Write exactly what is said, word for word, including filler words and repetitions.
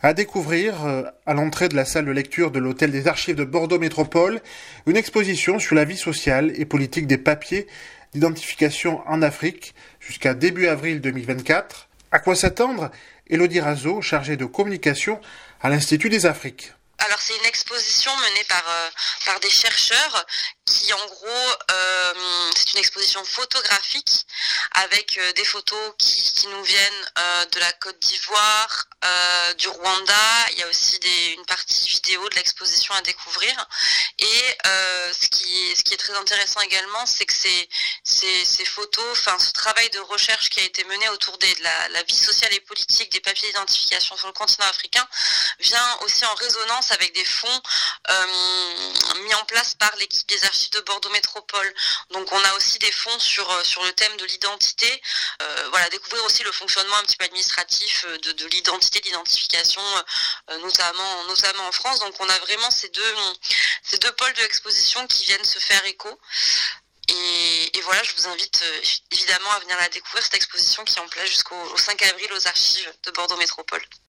À découvrir, euh, à l'entrée de la salle de lecture de l'Hôtel des Archives de Bordeaux Métropole, une exposition sur la vie sociale et politique des papiers d'identification en Afrique jusqu'à début avril deux mille vingt-quatre. À quoi s'attendre? Élodie Razo, chargée de communication à l'Institut des Afriques. Alors c'est une exposition menée par euh, par des chercheurs qui en gros euh, c'est une exposition photographique avec euh, des photos qui, qui nous viennent euh, de la Côte d'Ivoire, euh, du Rwanda. Il y a aussi des, une partie vidéo de l'exposition à découvrir. Et euh, ce qui ce qui est très intéressant également, c'est que ces ces, ces photos, enfin ce travail de recherche qui a été mené autour des, de la, la vie sociale et politique des papiers d'identification sur le continent africain vient aussi en résonance avec des fonds euh, mis en place par l'équipe des archives de Bordeaux Métropole. Donc on a aussi des fonds sur sur le thème de l'identité. Euh, voilà, découvrir aussi le fonctionnement un petit peu administratif de, de l'identité, de l'identification, euh, notamment notamment en France. Donc on a vraiment ces deux ces deux pôles de l'exposition qui viennent se faire écho. Et, et voilà, je vous invite euh, évidemment à venir la découvrir, cette exposition qui est en place jusqu'au cinq avril aux archives de Bordeaux Métropole.